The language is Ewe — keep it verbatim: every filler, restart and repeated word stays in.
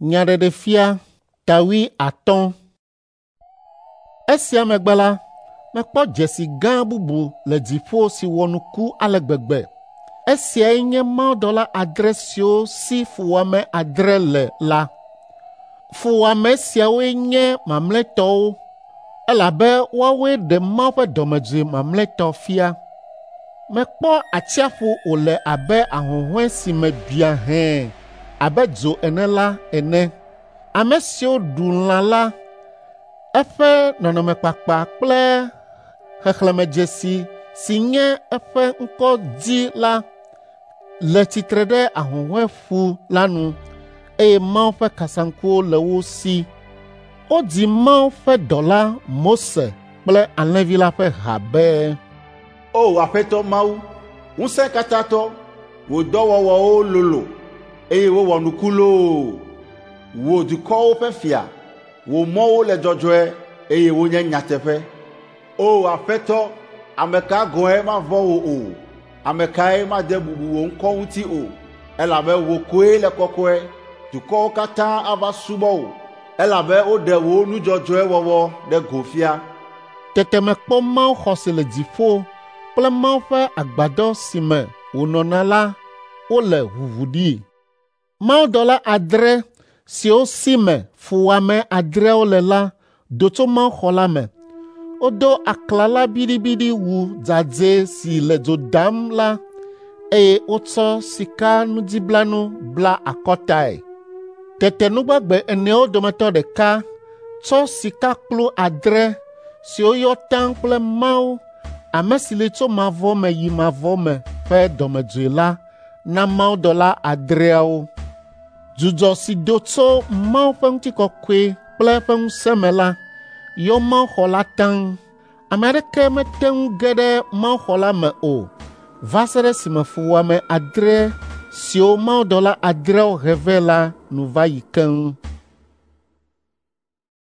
Nyaɖeɖefia tawi atɔ̃. Esia megbe la, mekpɔ dzesi gã bubu le dziƒo si wɔ nuku ale gbegbe. Esiae nye mawudɔla adre siwo si fuwɔame adre le la. Fuwɔame siawoe nye mamlɛtɔwo, elabe woawoe ɖe Mawu ƒe dɔmedzoe mamlɛtɔ fia. Mekpɔ atsiaƒu wòle abe ahũhɔe si me bia hɛ̃ abe dzo ene la ene. Ame siwo ɖu lã la, eƒe nɔnɔmekpakpa kple xexlẽmedzesi si nye eƒe ŋkɔdzi la le tsitre ɖe ahũhɔe ƒu la nu, eye Mawu ƒe kasaŋkuwo le wo si. Wodzi Mawu ƒe dɔla Mose kple alẽvi la ƒe ha be, O Aƒetɔ Mawu, Ŋusẽkatãtɔ, wò dɔwɔwɔwo lolo, eye wowɔ nuku loo. Wò dukɔwo ƒe fia, wò mɔwo le dzɔdzɔe, eye wonye nyateƒe. O Aƒetɔ, ame ka gɔ̃e mavɔ̃ wò o? Ame kae made bubu wò ŋkɔ ŋuti o? Elabe wò koe le kɔkɔe, dukɔwo katã ava subɔ wò, elabe woɖe wò nu dzɔdzɔe wɔwɔ ɖe go fia. Tete mekpɔ Mawu xɔ si le dziƒo kple Mawu ƒe agbadɔ si me wònɔna la wole ʋuʋu ɖi. Mawudɔla adre siwo si me fuwɔame adreawo le la do tso Mawuxɔ la me. Wodo aklala biɖibiɖi wu dzadzɛ si le dzo dam la, eye wotsɔ sika nudziblanu bla akɔtae. Tete nugbagbe eneawo dometɔ ɖeka tsɔ sikakplu adre siwo yɔ taŋ kple Mawu, ame si li tso mavɔ me yi mavɔ me ƒe dɔmedzoe la na mawudɔla adreawo. Dzudzɔ si do tso Mawu ƒe ŋutikɔkɔe kple eƒe ŋusẽ me la yɔ Mawuxɔ la taŋ. Ame aɖeke mete ŋu ge ɖe Mawuxɔ la me o va se ɖe esime fuwɔame adre siwo mawudɔla adreawo he vɛ la nu va yi keŋ.